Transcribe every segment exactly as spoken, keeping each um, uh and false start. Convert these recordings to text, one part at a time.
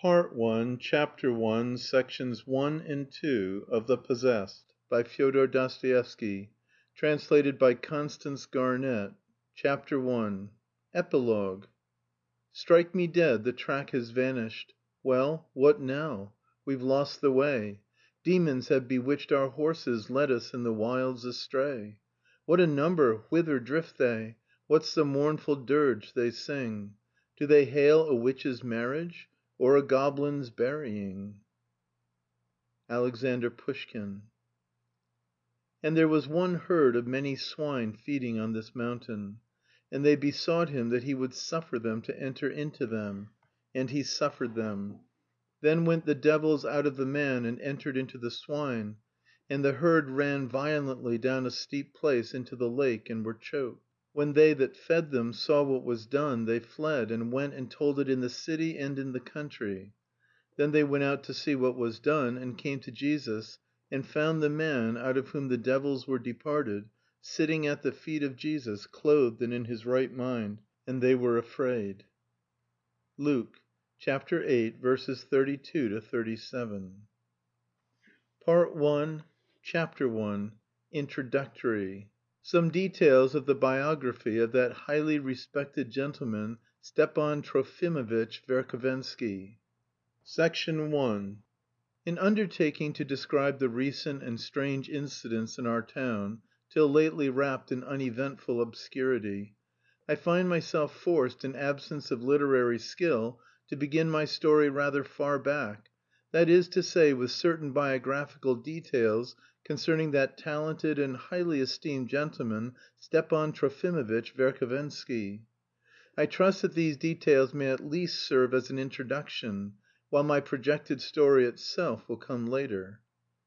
Part One, Chapter One, Sections One and Two of The Possessed, by Fyodor Dostoevsky, translated by Constance Garnett. Chapter One. Epilogue. Strike me dead, the track has vanished. Well, what now? We've lost the way. Demons have bewitched our horses, led us in the wilds astray. What a number! Whither drift they? What's the mournful dirge they sing? Do they hail a witch's marriage? Or a goblin's burying? Alexander Pushkin. And there was one herd of many swine feeding on this mountain. And they besought him that he would suffer them to enter into them. And he suffered them. Then went the devils out of the man and entered into the swine. And the herd ran violently down a steep place into the lake, and were choked. When they that fed them saw what was done, they fled, and went and told it in the city and in the country. Then they went out to see what was done, and came to Jesus, and found the man, out of whom the devils were departed, sitting at the feet of Jesus, clothed and in his right mind; and they were afraid. Luke, chapter eight, verses thirty-two to thirty-seven. Part One, Chapter One, Introductory. Some details of the biography of that highly respected gentleman, Stepan Trofimovitch Verhovensky. Section one. In undertaking to describe the recent and strange incidents in our town, till lately wrapped in uneventful obscurity, I find myself forced, in absence of literary skill, to begin my story rather far back, that is to say, with certain biographical details concerning that talented and highly esteemed gentleman, Stepan Trofimovitch Verhovensky. I trust that these details may at least serve as an introduction, while my projected story itself will come later.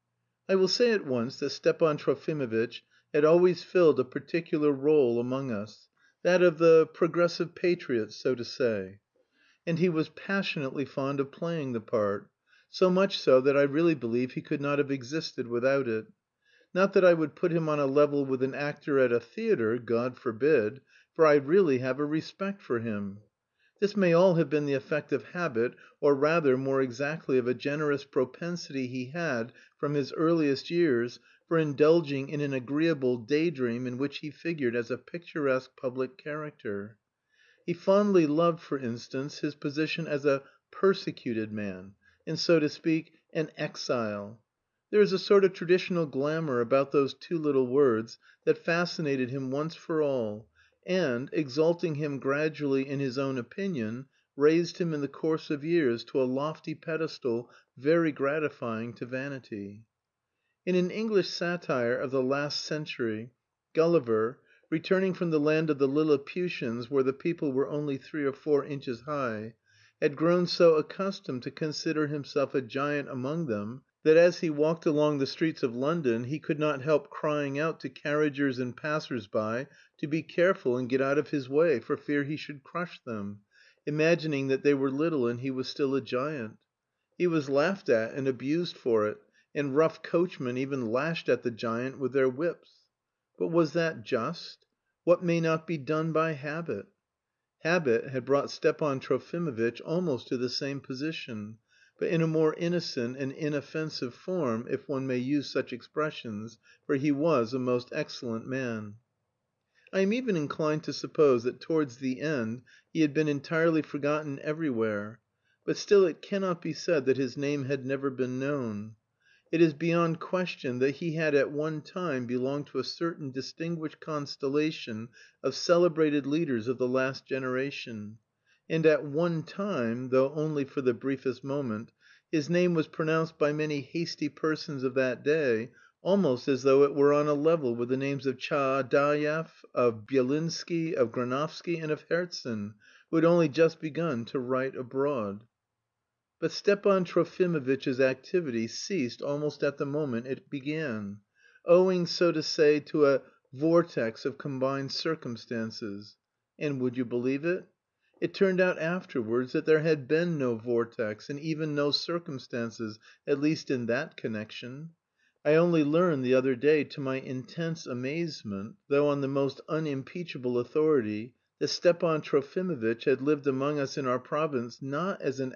I will say at once that Stepan Trofimovitch had always filled a particular rôle among us, that of the progressive patriot, so to say. And he was passionately fond of playing the part, so much so that I really believe he could not have existed without it. Not that I would put him on a level with an actor at a theatre, God forbid, for I really have a respect for him. This may all have been the effect of habit, or rather, more exactly, of a generous propensity he had, from his earliest years, for indulging in an agreeable day dream in which he figured as a picturesque public character. He fondly loved, for instance, his position as a "persecuted man," and, so to speak, an exile. There is a sort of traditional glamour about those two little words that fascinated him once for all, and, exalting him gradually in his own opinion, raised him in the course of years to a lofty pedestal very gratifying to vanity. In an English satire of the last century, Gulliver, returning from the land of the Lilliputians, where the people were only three or four inches high, had grown so accustomed to consider himself a giant among them, that as he walked along the streets of London he could not help crying out to carriagers and passers by to be careful and get out of his way, for fear he should crush them, imagining that they were little and he was still a giant. He was laughed at and abused for it, and rough coachmen even lashed at the giant with their whips. But was that just? What may not be done by habit? Habit had brought Stepan Trofimovitch almost to the same position, but in a more innocent and inoffensive form, if one may use such expressions, for he was a most excellent man. I am even inclined to suppose that towards the end he had been entirely forgotten everywhere, but still it cannot be said that his name had never been known. It is beyond question that he had at one time belonged to a certain distinguished constellation of celebrated leaders of the last generation, and at one time, though only for the briefest moment, his name was pronounced by many hasty persons of that day almost as though it were on a level with the names of Tchaadaev, of Byelinsky, of Granovsky, and of Herzen, who had only just begun to write abroad. But Stepan Trofimovitch's activity ceased almost at the moment it began, owing, so to say, to a vortex of combined circumstances. And would you believe it? It turned out afterwards that there had been no vortex, and even no circumstances, at least in that connection. I only learned the other day, to my intense amazement, though on the most unimpeachable authority, that Stepan Trofimovitch had lived among us in our province not as an